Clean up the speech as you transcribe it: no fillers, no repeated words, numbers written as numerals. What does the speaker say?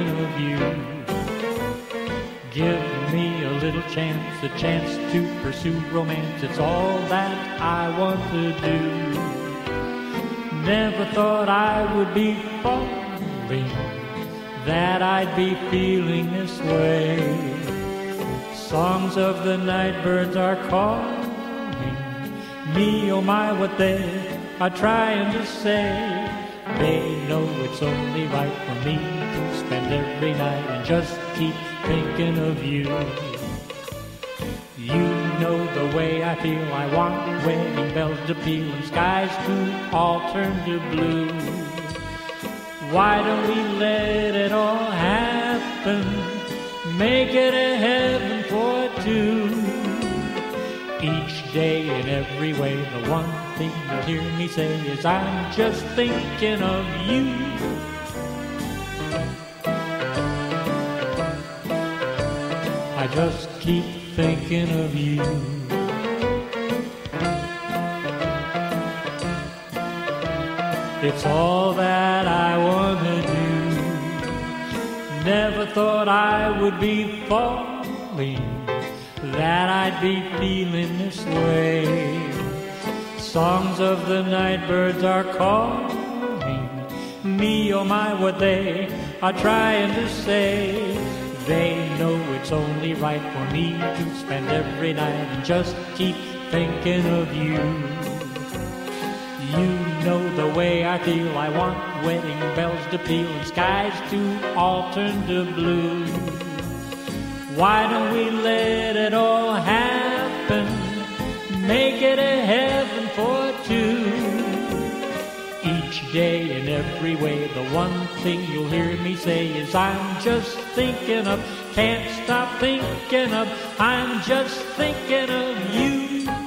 of you. Give me a little chance, a chance to pursue romance. It's all that I want to do. Never thought I would be falling, that I'd be feeling this way. Songs of the night birds are calling me, oh my, what they are trying to say. They know it's only right for me to spend every night and just keep thinking of you. You know the way I feel, I want wedding bells to peal and skies to all turn to blue. Why don't we let it all happen, make it a heaven for two? Each day in every way, the one thing you'll hear me say is I'm just thinking of you. I just keep thinking of you. It's all that I want to do. Never thought I would be falling, that I'd be feeling this way. Songs of the night birds are calling me, oh my, what they are trying to say. They know it's only right for me to spend every night and just keep thinking of you. You know the way I feel, I want wedding bells to peal and skies to all turn to blue. Why don't we let it all happen, make it a heaven for two? Each day in every way, the one thing you'll hear me say is I'm just thinking of, can't stop thinking of, I'm just thinking of you.